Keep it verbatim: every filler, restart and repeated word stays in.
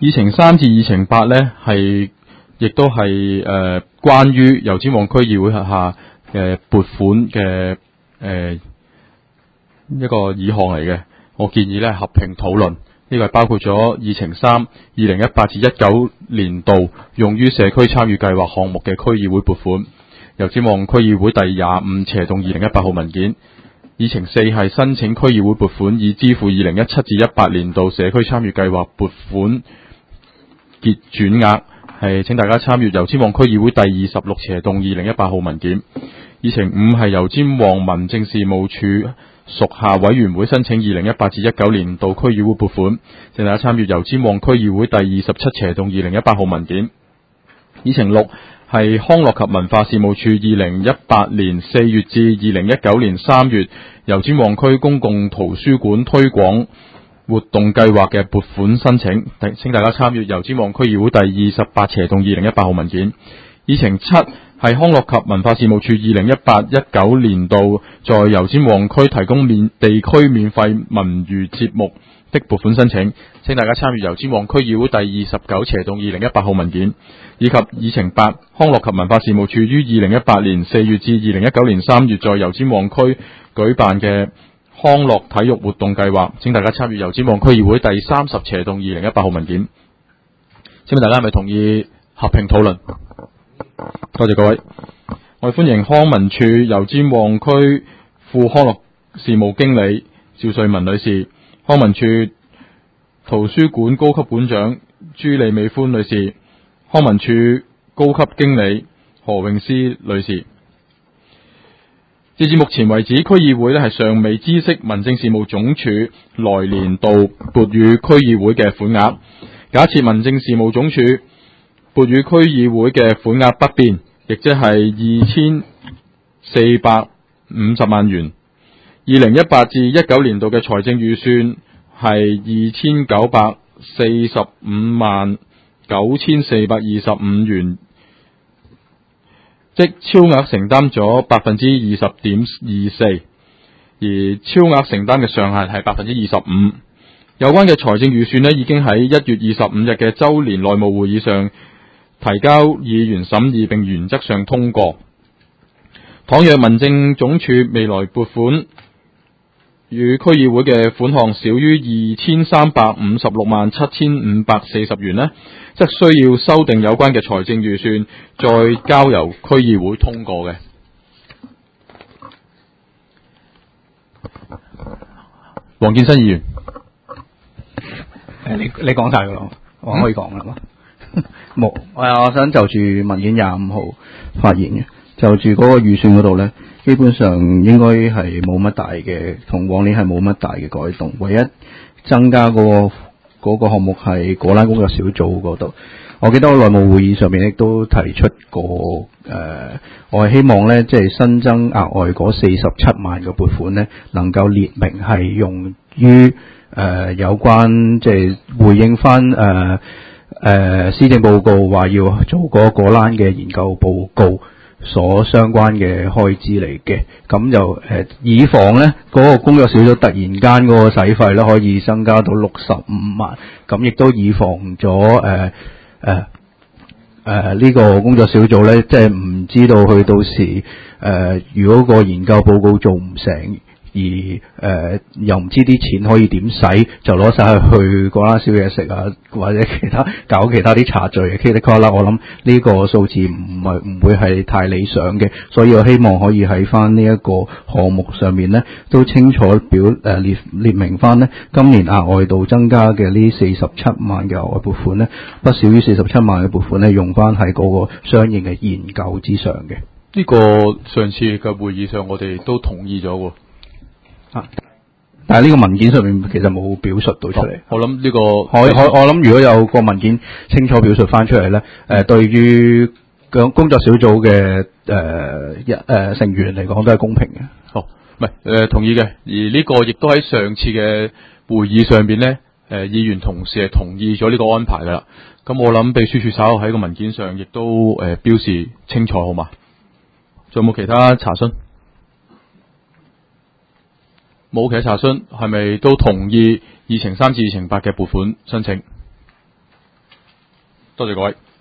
議程三至議程八咧係亦都係誒、呃、關於油尖旺區議會轄下嘅撥款嘅誒、呃、一個議項嚟嘅。我建議咧合併討論。呢個係包括咗議程三二零一八至一九年度用於社區參與計劃項目嘅區議會撥款，油尖旺區議會第廿五斜棟二零一八號文件。議程四係申請區議會撥款以支付二零一七至一八年度社區參與計劃撥款結轉額，係請大家參閱油尖旺區議會第二十六斜棟二零一八號文件。議程五係油尖旺民政事務處屬下委員會申請二零一八至一九年度區議會撥款，請大家參閱油尖旺區議會第二十七斜棟二零一八號文件。議程六係康樂及文化事務處二零一八年四月至二零一九年三月油尖旺區公共圖書館推廣活動計劃嘅撥款申請，請大家參閱油尖旺區議會第二十八斜棟二零一八號文件。議程七係康樂及文化事務處二零一八一九年度在油尖旺區提供免地區免費文娛節目的撥款申請，請大家參閱油尖旺區議會第二十九斜棟二零一八號文件。以及議程八康樂及文化事務處於二零一八年四月至二零一九年三月在油尖旺區舉辦嘅康樂體育活動計劃，請大家參閱油尖旺區議會第三十斜棟二零一八號文件。請問大家係咪同意合併討論？多謝各位。我哋歡迎康文署油尖旺區副康樂事務經理趙瑞文女士，康文署圖書館高級館長朱利美歡女士，康文署高級經理何詠詩女士。截至目前為止，區議會咧係尚未知悉民政事務總署來年度撥予區議會嘅款額。假設民政事務總署撥予區議會嘅款額不變，亦即係二千四百五十萬元。二零一八至一九年度嘅財政預算係二千九百四十五萬九千四百二十五元，即超額承擔咗百分之二十點二四，而超額承擔嘅上限係百分之二十五。有關嘅財政預算呢，已經喺一月二十五日嘅周年內務會議上提交議員審議，並原則上通過。倘若民政總署未來撥款與區議會嘅款項少於二千三百五十六萬七千五百四十元呢，則需要修訂有關嘅財政預算，再交由區議會通過嘅。黃建新議員， 誒，你你講晒噶啦，我可以講啦嘛？冇、嗯，我我想就住文件廿五號發言嘅，就住嗰個預算嗰度咧，基本上應該係冇乜大嘅，同往年係冇乜大嘅改動，唯一增加嗰、嗰個嗰、嗰個項目係果欄工作小組嗰度。我記得我內務會議上面亦都提出過，誒、呃，我係希望咧，即係新增額外嗰四十七萬嘅撥款咧，能夠列明係用於誒、呃、有關，即係回應翻誒誒施政報告話要做嗰個果欄嘅研究報告所相關嘅開支嚟嘅。咁就誒、呃、以防咧嗰、那個工作小組突然間嗰個使費咧可以增加到六十五萬，咁亦都以防咗誒。呃誒誒呢個工作小組咧，即係唔知道佢到時誒、呃，如果個研究報告做唔成，而誒、呃、又唔知啲錢可以點使，就攞晒去果欄燒嘢食啊，或者其他搞其他啲茶敘嘅 k 啦，我諗呢個數字唔係唔會係太理想嘅，所以我希望可以喺翻呢一個項目上面咧，都清楚表誒、呃、列列明翻咧，今年額外度增加嘅呢四十七萬嘅額外撥款咧，不少於四十七萬嘅撥款咧，用翻喺嗰個相應嘅研究之上嘅。 呢個上次嘅會議上，我哋都同意咗喎。 啊！但係呢個文件上面其實冇表述到出嚟、哦。我諗呢、這個，我我我諗如果有個文件清楚表述翻出嚟咧，誒、呃，對於工作小組嘅誒一誒成員嚟講都係公平嘅。 哦，唔係誒同意嘅，而呢個亦都喺上次嘅會議上邊咧，誒、呃、議員同事係同意咗呢個安排噶啦。咁我諗秘書處稍後喺個文件上亦都誒、呃、標示清楚，好嘛？仲有冇其他查詢？冇其他查詢，係咪都同意議程三至議程八嘅撥款申請？ 多謝各位。